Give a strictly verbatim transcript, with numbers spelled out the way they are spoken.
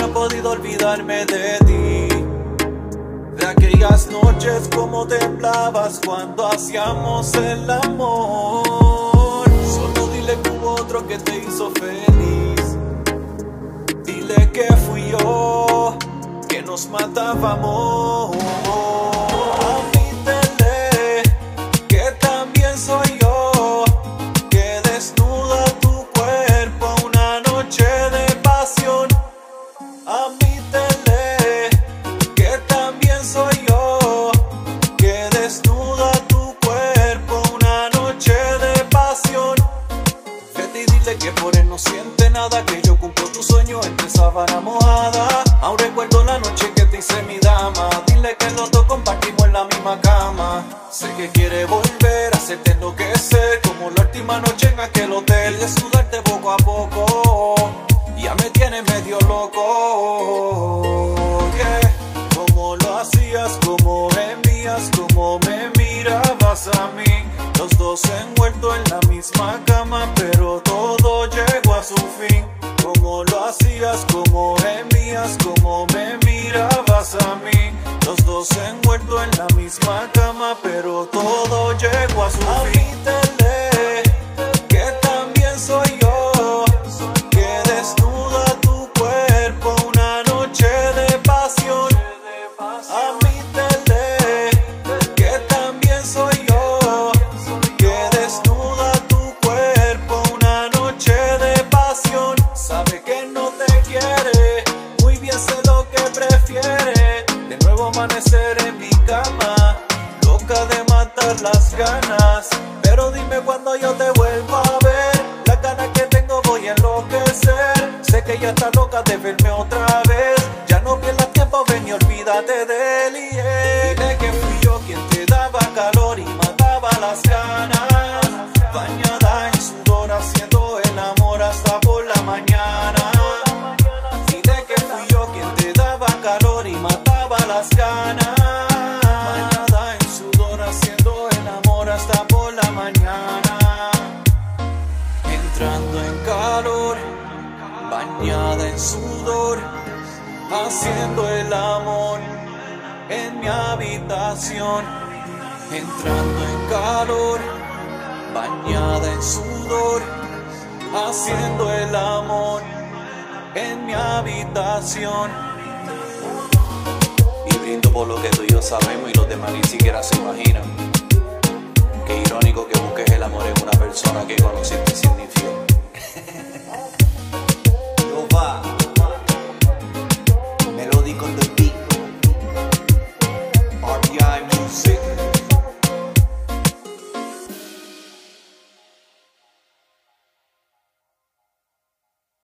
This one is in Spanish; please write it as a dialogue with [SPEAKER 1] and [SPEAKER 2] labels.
[SPEAKER 1] he podido olvidarme de ti, de aquellas noches como temblabas cuando hacíamos el amor. Solo dile que hubo otro que te hizo feliz, dile que fui yo, que nos matábamos. Admítele que también soy yo, que desnuda tu cuerpo una noche de pasión. Admítele que también soy yo, que desnuda tu cuerpo una noche de pasión. Vete y dile que por él no siente nada, que yo cumplo tu sueño entre sábana mojada. Aún recuerdo la noche que te hice mi dama. Dile que los dos compartimos en la misma cama. Sé que quiere volver a hacerte enloquecer, como la última noche en aquel hotel, y desnudarte poco a poco. Ya me tienes medio loco, yeah. Como lo hacías, como gemías, como me mirabas a mí. Los dos envueltos en la misma cama, pero todo llegó a su fin. Como lo hacías, como gemías, como me mirabas a mí. Los dos envueltos en la misma cama, pero todo llegó a su fin. Admítele que también soy yo, que desnuda tu cuerpo una noche de pasión. Admítele que también soy yo, que desnuda tu cuerpo una noche de pasión. Sabe que no te quiere, muy bien sé lo que prefiere. De nuevo amanecer en mi cama, loca de matar las ganas. Pero dime cuando yo te vuelvo a ver, las ganas que tengo voy a enloquecer. Sé que ella está loca de verme otra vez. Ya no pierdas tiempo, ven y olvídate de él y él. Dile que fui yo quien te daba calor y mataba las ganas. Bañada en sudor haciendo el amor hasta por la mañana. Dile que fui yo quien te daba calor y mataba las ganas. Bañada en sudor haciendo el amor hasta por la mañana. Entrando en calor, bañada en sudor, haciendo el amor en mi habitación. Entrando en calor, bañada en sudor, haciendo el amor en mi habitación. Y brindo por lo que tú y yo sabemos y los demás ni siquiera se imaginan. Qué irónico que busques el amor en una persona que conociste sin ni fiel.